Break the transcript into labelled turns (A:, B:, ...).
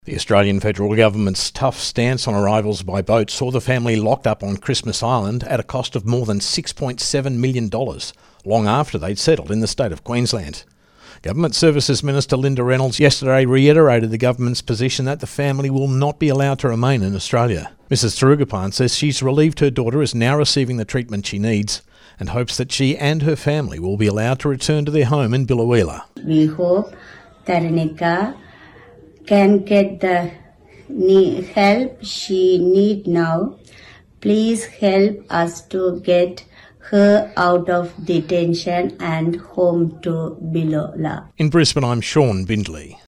A: The Australian federal government's tough stance on arrivals by boat saw the family locked up on Christmas Island at a cost of more than $6.7 million, long after they'd settled in the state of Queensland. Government Services Minister Linda Reynolds yesterday reiterated the government's position that the family will not be allowed to remain in Australia. Mrs Thirugappan says she's relieved her daughter is now receiving the treatment she needs and hopes that she and her family will be allowed to return to their home in Biloela.
B: We hope Tarunika can get the help she needs now. Please help us to get her out of detention and home to Biloela.
A: In Brisbane, I'm Sean Bindley.